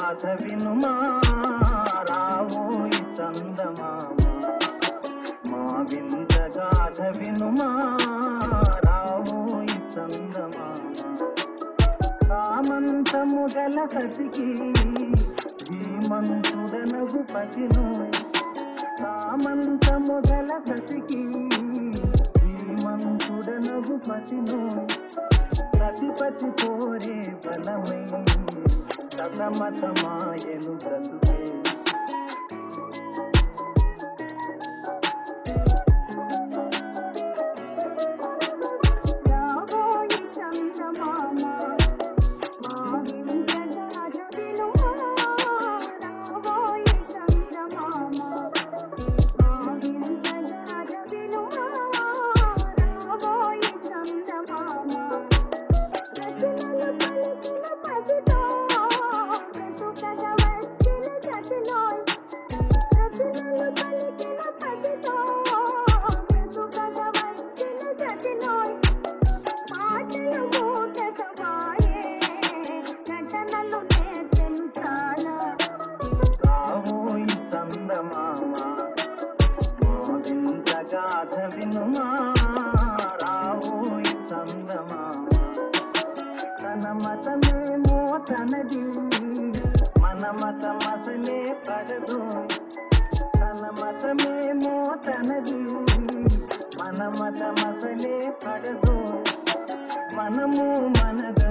గాథ వినుమా రావోయి చందమామ మా వింత గాథ వినుమా రావోయి చందమామ సామంతము గల సతికి ధీమంతుడనగు పతిను సామంతము గల సతికి ధీమంతుడనగు పతిను సతిపతి కోరే బలమై సతమతమాయను బ్రతుకే గాథ వినుమా రావోయి చందమామ తన మతమేమో తనది మన మతమసలే పడదు తన మతమేమో తనది మన మతమసలే పడదు మనము మనద